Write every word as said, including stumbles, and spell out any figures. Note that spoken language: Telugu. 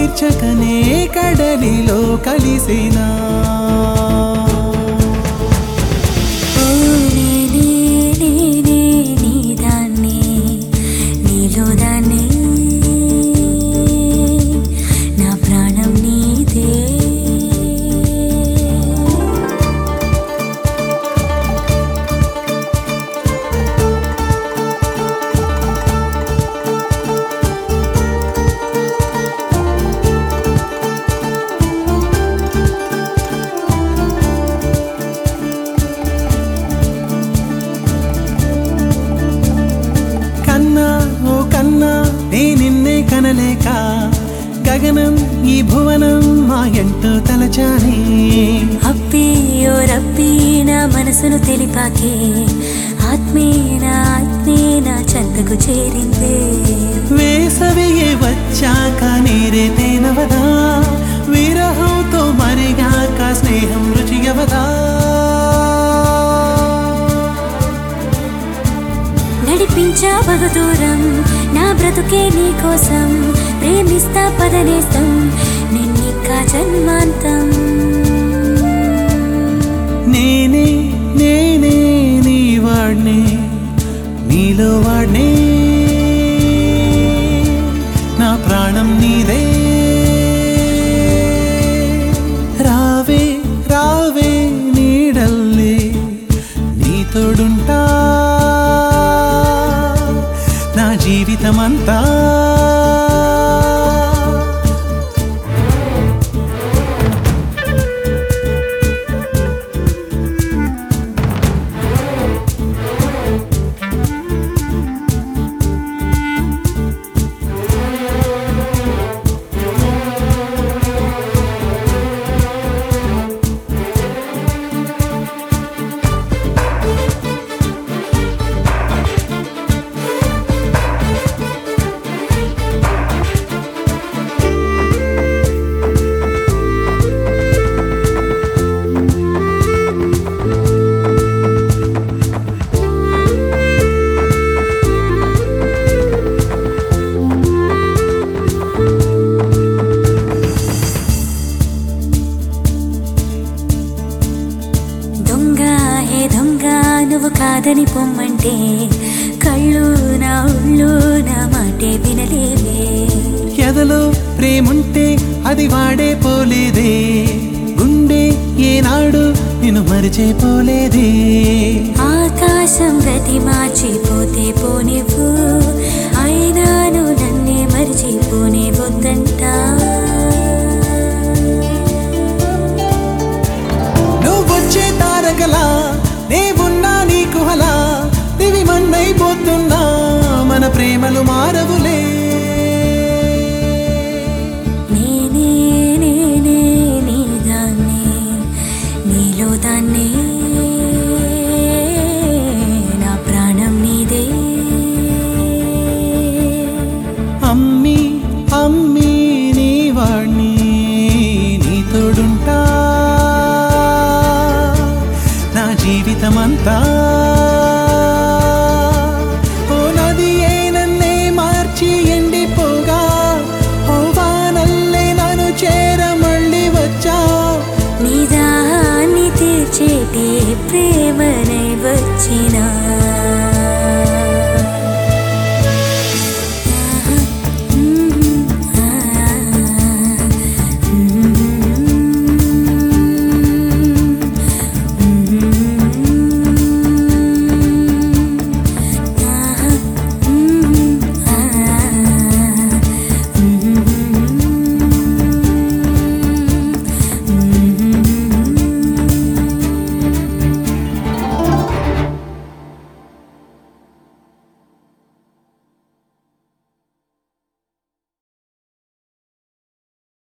తీర్చకనే కడలిలో కలిసేనా కనలేక గగనం ఈ భువనం మా ఎంటూ తలచానే అప్పి ఓ రప్పి నా మనసును తెలిపాకే ఆత్మే నా ఆత్మే నా చెంతకు చేరిందే వేసవియే వచ్చాక నీరే తేనవదా విరహంతో మరిగాక స్నేహం రుచియవదా నడిపించా బహదూరం నా బ్రతుకే నీ కోసం ప్రేమిస్తా పదనేస్తం నిన్నికా జన్మాంతం నేనే నేనే నీ వాడ్నే నీలో వాడ్నే నా ప్రాణం నీదే రావే రావే నీడల్లే నీ తోడుంటా నా జీవితమంతా నువ్వు కాదని పొమ్మంటే కళ్ళు నా ఉళ్ళు నా మాటే వినలేవే ఎదలో ప్రేముంటే అది వాడే పోలేదే గుండె ఏనాడు నిన్ను మరిచే పోలేదే ఆకాశం గతి మార్చిపోతే పోనివ్వు అయినాను నన్నే మరిచిపోనే వద్దంట నువ్వొచ్చే తారకలా నేవున్నా నీకు హలా దివి మన్నైపోతున్నా మన ప్రేమలు మారవులే నేనే నేనే నీ దాన్ని నీలో దాన్ని నా ప్రాణం నీదే అమ్మి అమ్మి నీ వాణ్ణి నీ తోడుంటా నా జీవితమంతా ఓ నది ఏ నన్నే మార్చి ఎండిపోగా ఓ వానల్లే నన్ను చేర మళ్ళీ వచ్చా నీ దాన్ని తీర్చేటి ప్రేమ